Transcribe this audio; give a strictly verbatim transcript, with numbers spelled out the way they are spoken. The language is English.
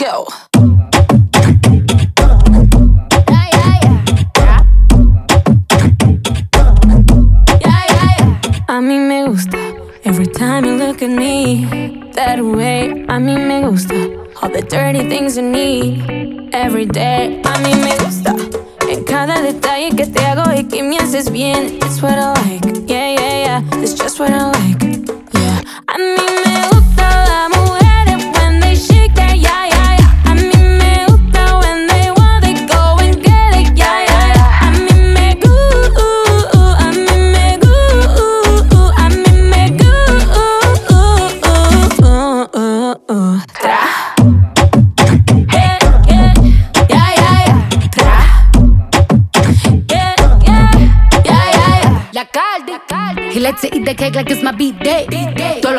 go. A mí me gusta every time you look at me that way. A mí me gusta all the dirty things you need every day. A mí me gusta en cada detalle que te hago y que me haces bien. It's what I like, yeah, yeah, yeah. It's just what I like, yeah. A mí me gusta la mujeres when they shake their yeah, yeah, yeah. A mí me gusta when they want they go and get it, yeah, yeah, yeah. A mí me gusta, a mí me gusta, a mí me gusta. Tra. Yeah, yeah, yeah, yeah, yeah. Tra. Yeah, yeah, yeah, yeah, yeah. La Cardi, he likes to eat the cake like it's my B-day.